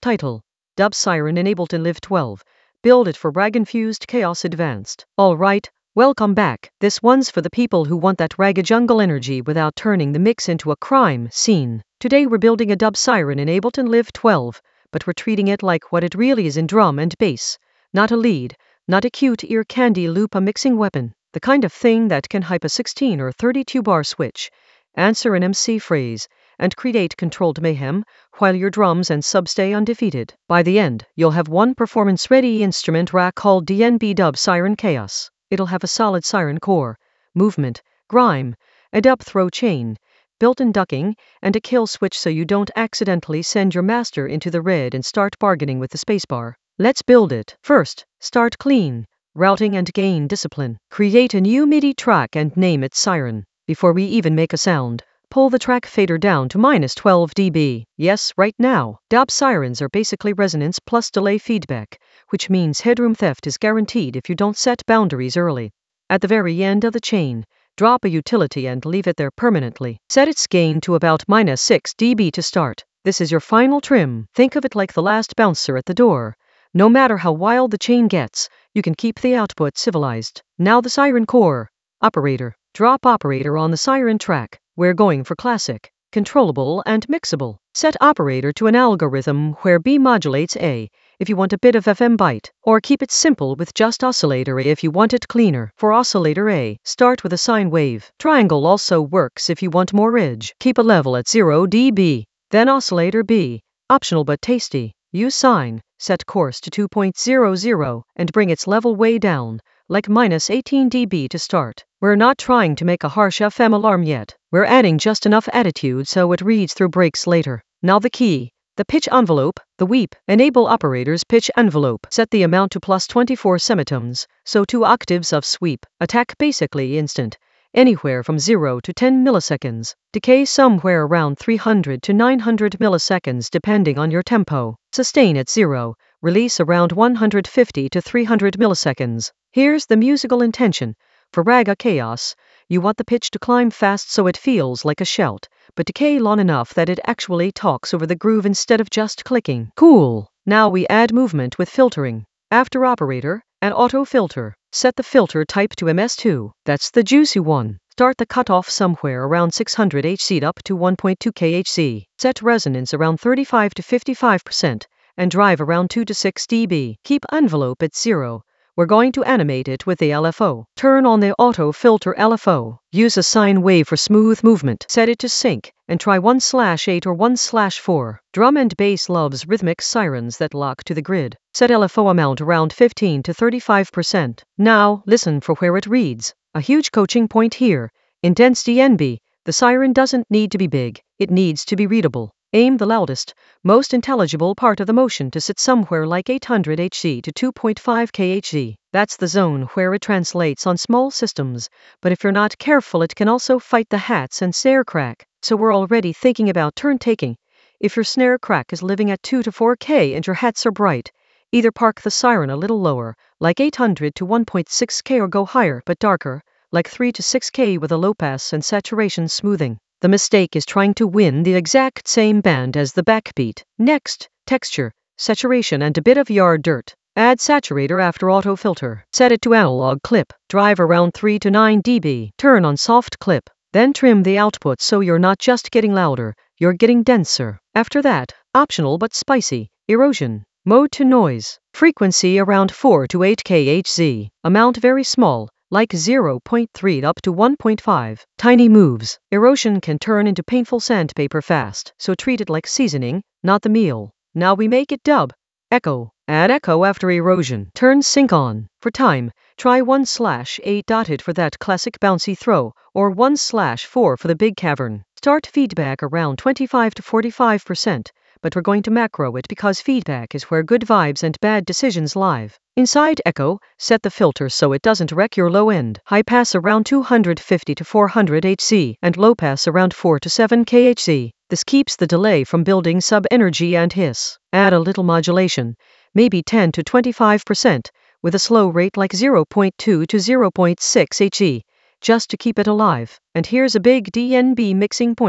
Title: Dub Siren in Ableton Live 12. Build it for rag-infused chaos advanced. Alright, welcome back. This one's for the people who want that raga jungle energy without turning the mix into a crime scene. Today we're building a dub siren in Ableton Live 12, but we're treating it like what it really is in drum and bass. Not a lead, not a cute ear candy loop, a mixing weapon. The kind of thing that can hype a 16 or 32 bar switch, answer an MC phrase, and create controlled mayhem, while your drums and sub stay undefeated. By the end, you'll have one performance-ready instrument rack called DNB Dub Siren Chaos. It'll have a solid siren core, movement, grime, a dub throw chain, built-in ducking, and a kill switch so you don't accidentally send your master into the red and start bargaining with the spacebar. Let's build it. First, start clean, routing and gain discipline. Create a new MIDI track and name it Siren. Before we even make a sound, pull the track fader down to -12 dB. Yes, right now. Dub sirens are basically resonance plus delay feedback, which means headroom theft is guaranteed if you don't set boundaries early. At the very end of the chain, drop a utility and leave it there permanently. Set its gain to about -6 dB to start. This is your final trim. Think of it like the last bouncer at the door. No matter how wild the chain gets, you can keep the output civilized. Now the siren core. Operator. Drop operator on the siren track. We're going for classic, controllable and mixable. Set operator to an algorithm where B modulates A if you want a bit of FM bite, or keep it simple with just oscillator A if you want it cleaner. For oscillator A, start with a sine wave. Triangle also works if you want more edge. Keep a level at 0 dB. Then oscillator B, optional but tasty. Use sine, set coarse to 2.00 and bring its level way down, like -18 dB to start. We're not trying to make a harsh FM alarm yet. We're adding just enough attitude so it reads through breaks later. Now the key, the pitch envelope, the weep. Enable operator's pitch envelope. Set the amount to +24 semitones, so 2 octaves of sweep. Attack basically instant, anywhere from 0 to 10 milliseconds. Decay somewhere around 300 to 900 milliseconds depending on your tempo. Sustain at 0. Release around 150 to 300 milliseconds. Here's the musical intention. For raga chaos, you want the pitch to climb fast so it feels like a shout, but decay long enough that it actually talks over the groove instead of just clicking. Cool. Now we add movement with filtering. After operator, an auto filter. Set the filter type to MS2. That's the juicy one. Start the cutoff somewhere around 600 Hz up to 1.2 kHz. Set resonance around 35 to 55% and drive around 2 to 6 dB. Keep envelope at 0. We're going to animate it with the LFO. Turn on the auto filter LFO. Use a sine wave for smooth movement. Set it to sync and try 1/8 or 1/4. Drum and bass loves rhythmic sirens that lock to the grid. Set LFO amount around 15 to 35%. Now, listen for where it reads. A huge coaching point here. In dense DNB, the siren doesn't need to be big. It needs to be readable. Aim the loudest, most intelligible part of the motion to sit somewhere like 800 Hz to 2.5 kHz. That's the zone where it translates on small systems, but if you're not careful it can also fight the hats and snare crack. So we're already thinking about turn taking. If your snare crack is living at 2 to 4K and your hats are bright, either park the siren a little lower, like 800 to 1.6K, or go higher but darker, like 3 to 6K with a low pass and saturation smoothing. The mistake is trying to win the exact same band as the backbeat. Next, texture, saturation and a bit of yard dirt. Add saturator after auto filter. Set it to analog clip. Drive around 3 to 9 dB. Turn on soft clip. Then trim the output so you're not just getting louder, you're getting denser. After that, optional but spicy, erosion. Mode to noise. Frequency around 4 to 8 kHz. Amount very small, like 0.3 up to 1.5. Tiny moves. Erosion can turn into painful sandpaper fast, so treat it like seasoning, not the meal. Now we make it dub. Echo. Add echo after erosion. Turn sync on. For time, try 1/8 dotted for that classic bouncy throw, or 1/4 for the big cavern. Start feedback around 25 to 45%. But we're going to macro it because feedback is where good vibes and bad decisions live. Inside echo, set the filter so it doesn't wreck your low end. High pass around 250 to 400 Hz and low pass around 4 to 7 kHz. This keeps the delay from building sub-energy and hiss. Add a little modulation, maybe 10 to 25%, with a slow rate like 0.2 to 0.6 Hz, just to keep it alive. And here's a big DNB mixing point.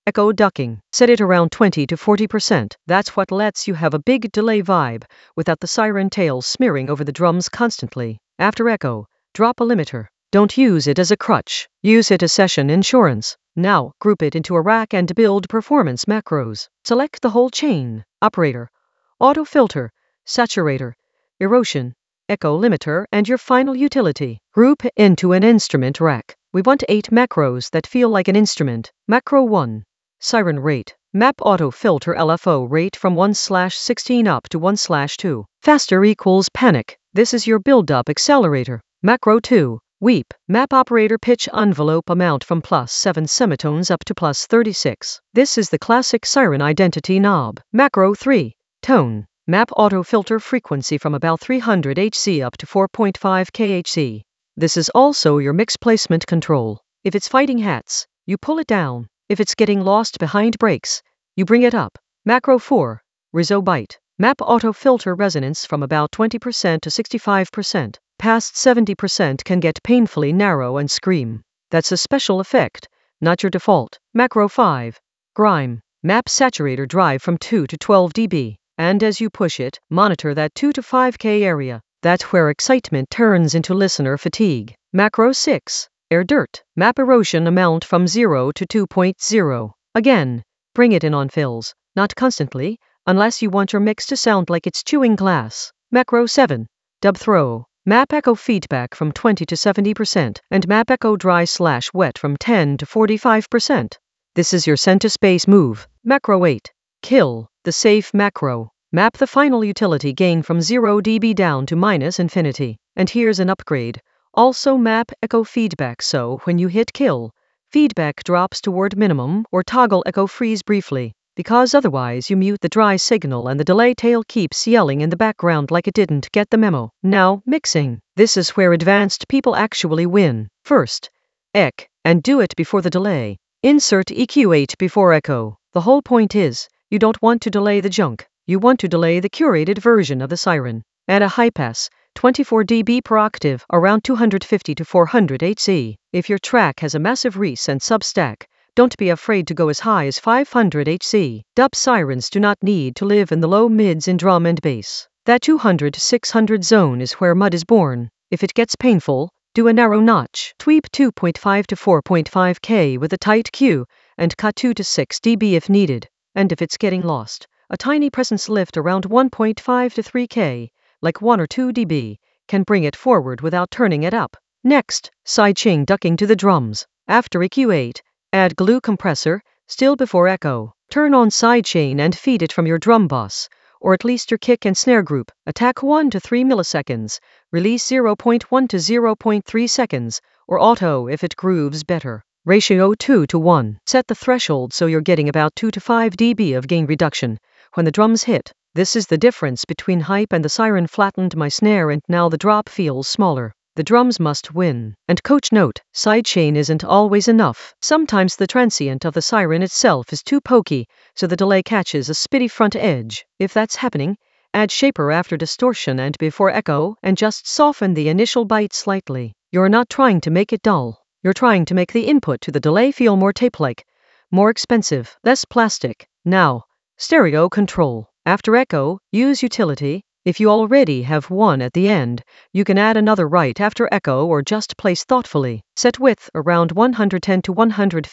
Echo ducking. Set it around 20 to 40%. That's what lets you have a big delay vibe without the siren tail smearing over the drums constantly. After echo, drop a limiter. Don't use it as a crutch. Use it as session insurance. Now, group it into a rack and build performance macros. Select the whole chain: operator, auto filter, saturator, erosion, echo limiter, and your final utility. Group into an instrument rack. We want 8 macros that feel like an instrument. Macro 1. Siren rate. Map auto filter LFO rate from 1/16 up to 1/2. Faster equals panic. This is your build-up accelerator. Macro 2. Weep. Map operator pitch envelope amount from +7 semitones up to +36. This is the classic siren identity knob. Macro 3. Tone. Map auto filter frequency from about 300 Hz up to 4.5 kHz. This is also your mix placement control. If it's fighting hats, you pull it down. If it's getting lost behind brakes, you bring it up. Macro 4. Rizobite. Map auto filter resonance from about 20% to 65%. Past 70% can get painfully narrow and scream. That's a special effect, not your default. Macro 5. Grime. Map saturator drive from 2 to 12 dB. And as you push it, monitor that 2 to 5K area. That's where excitement turns into listener fatigue. Macro 6. Air dirt. Map erosion amount from 0 to 2.0. Again, bring it in on fills, not constantly, unless you want your mix to sound like it's chewing glass. Macro 7. Dub throw. Map echo feedback from 20 to 70%, and map echo dry/wet from 10 to 45%. This is your center space move. Macro 8. Kill. The safe macro. Map the final utility gain from 0 dB down to -infinity. And here's an upgrade. Also map echo feedback, so when you hit kill, feedback drops toward minimum, or toggle echo freeze briefly, because otherwise you mute the dry signal and the delay tail keeps yelling in the background like it didn't get the memo. Now, mixing. This is where advanced people actually win. First, EQ, and do it before the delay. Insert EQ8 before echo. The whole point is, you don't want to delay the junk. You want to delay the curated version of the siren. Add a high pass, 24 dB per octave, around 250 to 400 Hz. If your track has a massive res and substack, don't be afraid to go as high as 500 Hz. Dub sirens do not need to live in the low mids in drum and bass. That 200 to 600 zone is where mud is born. If it gets painful, do a narrow notch. Tweak 2.5 to 4.5 K with a tight Q, and cut 2 to 6 dB if needed. And if it's getting lost, a tiny presence lift around 1.5 to 3 K, like 1 or 2 dB, can bring it forward without turning it up. Next, sidechain ducking to the drums. After EQ8, add glue compressor, still before echo. Turn on sidechain and feed it from your drum bus, or at least your kick and snare group. Attack 1 to 3 milliseconds, release 0.1 to 0.3 seconds, or auto if it grooves better. Ratio 2 to 1. Set the threshold so you're getting about 2 to 5 dB of gain reduction when the drums hit. This is the difference between hype and the siren flattened my snare and now the drop feels smaller. The drums must win. And coach note, sidechain isn't always enough. Sometimes the transient of the siren itself is too pokey, so the delay catches a spitty front edge. If that's happening, add shaper after distortion and before echo, and just soften the initial bite slightly. You're not trying to make it dull. You're trying to make the input to the delay feel more tape-like, more expensive, less plastic. Now, stereo control. After echo, use utility. If you already have one at the end, you can add another right after echo or just place thoughtfully. Set width around 110 to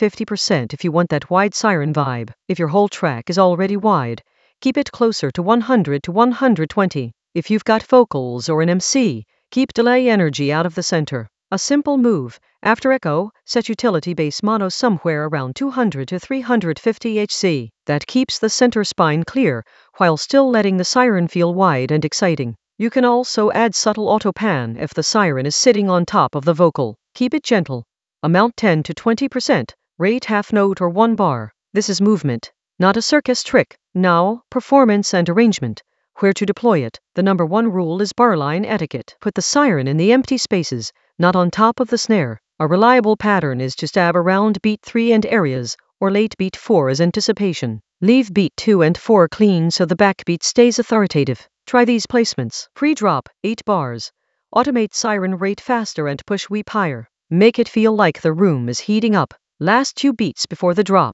150% if you want that wide siren vibe. If your whole track is already wide, keep it closer to 100 to 120. If you've got vocals or an MC, keep delay energy out of the center. A simple move. After echo, set utility bass mono somewhere around 200 to 350 Hz. That keeps the center spine clear, while still letting the siren feel wide and exciting. You can also add subtle auto pan if the siren is sitting on top of the vocal. Keep it gentle. Amount 10 to 20%. Rate half note or 1 bar. This is movement, not a circus trick. Now, performance and arrangement. Where to deploy it. The number 1 rule is barline etiquette. Put the siren in the empty spaces, not on top of the snare. A reliable pattern is to stab around beat 3 and areas, or late beat 4 as anticipation. Leave beat 2 and 4 clean so the backbeat stays authoritative. Try these placements. Pre-drop, 8 bars. Automate siren rate faster and push weep higher. Make it feel like the room is heating up. Last 2 beats before the drop.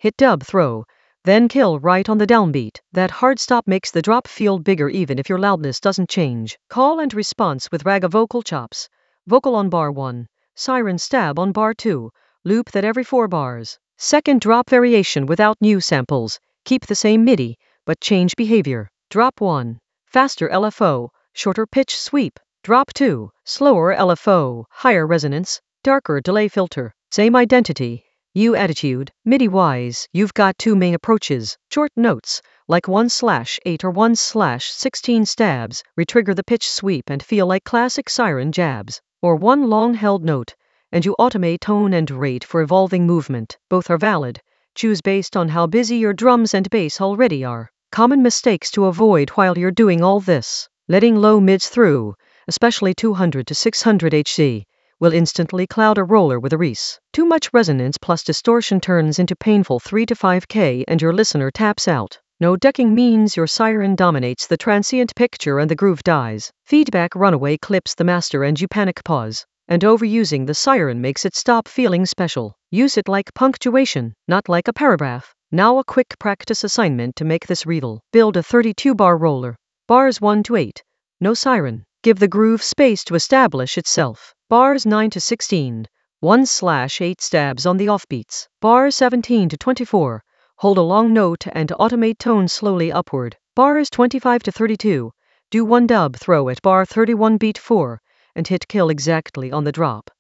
Hit dub throw, then kill right on the downbeat. That hard stop makes the drop feel bigger even if your loudness doesn't change. Call and response with Raga vocal chops. Vocal on bar 1. Siren stab on bar 2. Loop that every 4 bars. Second drop variation without new samples. Keep the same MIDI, but change behavior. Drop 1. Faster LFO, shorter pitch sweep. Drop 2. Slower LFO, higher resonance, darker delay filter. Same identity. You attitude, MIDI-wise, you've got 2 main approaches. Short notes, like 1/8 or 1/16 stabs, retrigger the pitch sweep and feel like classic siren jabs. Or one long held note, and you automate tone and rate for evolving movement. Both are valid. Choose based on how busy your drums and bass already are. Common mistakes to avoid while you're doing all this. Letting low mids through, especially 200 to 600 Hz, will instantly cloud a roller with a Reese. Too much resonance plus distortion turns into painful 3 to 5K and your listener taps out. No decking means your siren dominates the transient picture and the groove dies. Feedback runaway clips the master and you panic pause. And overusing the siren makes it stop feeling special. Use it like punctuation, not like a paragraph. Now a quick practice assignment to make this readable. Build a 32-bar roller. Bars 1 to 8. No siren. Give the groove space to establish itself. Bars 9 to 16. 1/8 stabs on the offbeats. Bars 17 to 24. Hold a long note and automate tone slowly upward. Bars 25 to 32. Do one dub throw at bar 31 beat 4 and hit kill exactly on the drop.